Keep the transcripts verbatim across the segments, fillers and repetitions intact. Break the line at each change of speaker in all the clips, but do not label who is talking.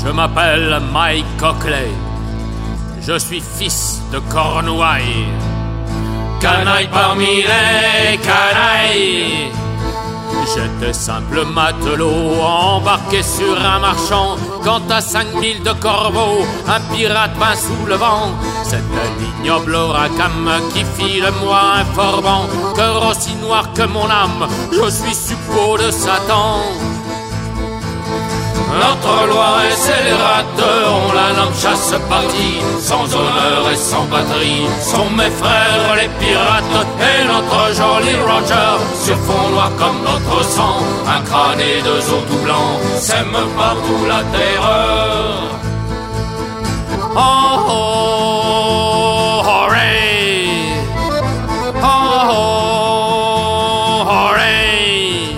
Je m'appelle Mike Cockley. Je suis fils de Cornouailles. Canaille parmi les canailles. J'étais simple matelot embarqué sur un marchand quand à cinq milles de Corbeau un pirate vint sous le vent. C'était l'ignoble Rackham qui fit de moi un forban. Cœur aussi noir que mon âme, je suis suppôt de Satan. Notre loi est scélérate, on la nomme chasse partie. Sans honneur et sans patrie sont mes frères les pirates. Et notre joli Roger, sur fond noir comme notre sang, un crâne et deux os tout blancs, sème partout la terreur. Oh oh, hooray! Oh oh, hooray!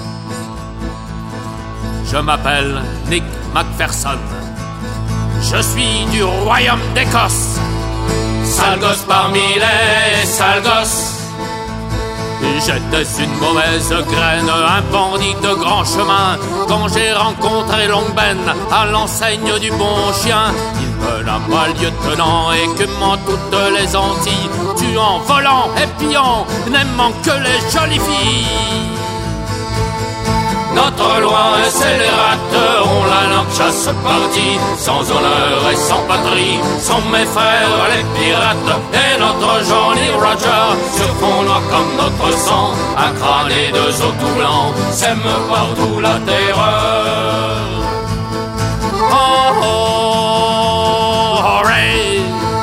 Je m'appelle Nick Macpherson. Je suis du royaume d'Écosse. Sale gosse parmi les sales gosses. J'étais une mauvaise graine, un bandit de grand chemin. Quand j'ai rencontré Long Ben à l'enseigne du bon chien, il me nomma lieutenant et écumant toutes les Antilles, tuant, volant et pillant, n'aimant que les jolies filles. Notre loi est scélérate, on la nomme chasse partie. Sans honneur et sans patrie sont mes frères les pirates. Et notre joli Roger, sur fond noir comme notre sang, un crâne et deux os tout blancs, sème partout la terreur. Oh oh, hooray!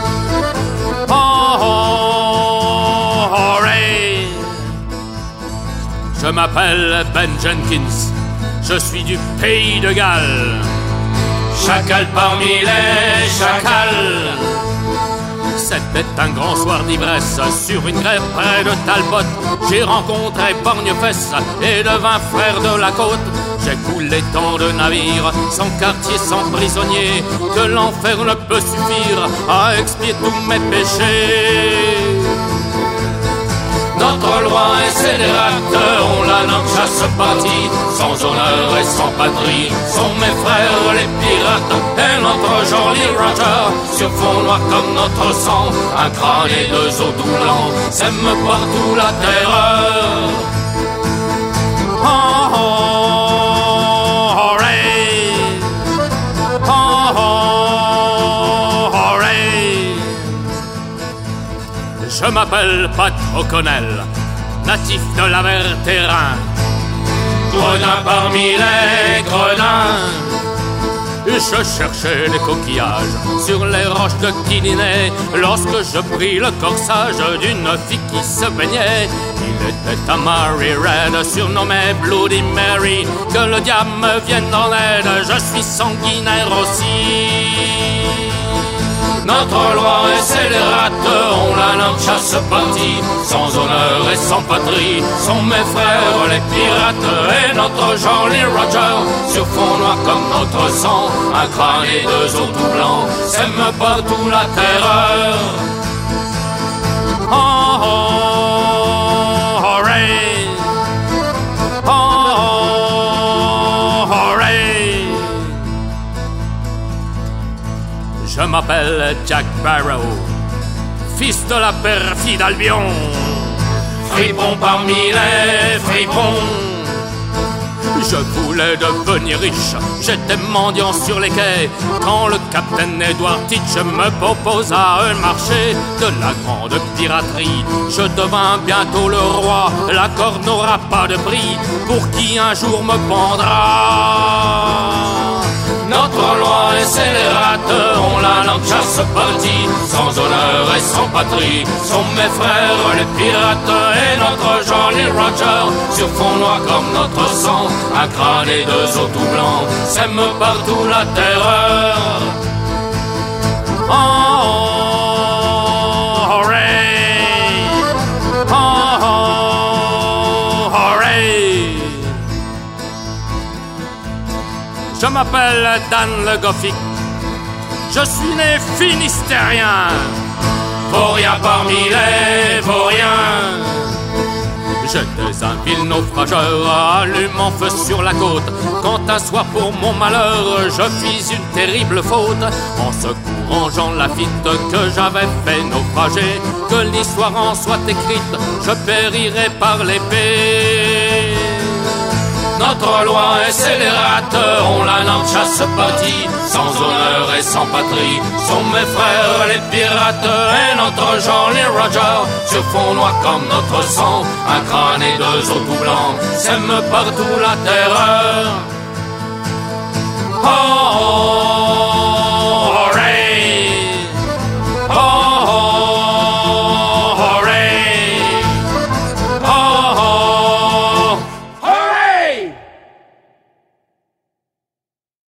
Oh oh, hooray! Je m'appelle Ben Jenkins, je suis du pays de Galles. Chacal parmi les chacals. C'était un grand soir d'ivresse, sur une grève près de Talbot. J'ai rencontré Borgnefesse et devint frère de la côte. J'ai coulé tant de navires, sans quartier, sans prisonnier, que l'enfer ne peut suffire à expier tous mes péchés. Notre loi est scélérate, on la nomme chasse partie. Sans honneur et sans patrie sont mes frères les pirates. Et notre joli Roger, sur fond noir comme notre sang, un crâne et deux os tout blancs, sème partout la terreur. Oh oh, hooray! Oh oh, hooray! Je m'appelle Pat O'Connell, natif de la mer Terrain. Gredin parmi les gredins. Je cherchais les coquillages sur les roches de Kiliné lorsque je pris le corsage d'une fille qui se baignait. Il était à Mary Red, surnommé Bloody Mary. Que le diable me vienne en aide, je suis sanguinaire aussi. Notre loi est scélérate, on la nomme chasse partie. Sans honneur et sans patrie sont mes frères les pirates. Et notre joli Roger, sur fond noir comme notre sang, un crâne et deux os tout blancs, sème partout la terreur. Oh oh, hooray! Oh oh, hooray! Je m'appelle Jack Barrow, fils de la perfide Albion. Fripon parmi les fripons. Je voulais devenir riche, j'étais mendiant sur les quais, quand le capitaine Edward Teach me proposa un marché de la grande piraterie. Je devins bientôt le roi, l'accord n'aura pas de prix, pour qui un jour me pendra. Notre loi est scélérate, on la nomme chasse partie. Sans honneur et sans patrie sont mes frères les pirates. Et notre joli Roger, sur fond noir comme notre sang, un crâne et deux os tout blancs, sème partout la terreur. Oh oh, hooray! Oh oh, hooray! Je m'appelle Dan Le Gothic, je suis né finistérien. Vaurien parmi les vauriens. J'étais un vil naufrageur, allumant feu sur la côte, quand un soir pour mon malheur, je fis une terrible faute, en secourant Jean Lafitte que j'avais fait naufrager. Que l'histoire en soit écrite, je périrai par l'épée. Notre loi est scélérate, on la nomme chasse-partie, sans honneur et sans patrie, sont mes frères les pirates, et notre Jolly Roger, sur fond noir comme notre sang, un crâne et deux os tout blancs, sème partout la terreur. Oh,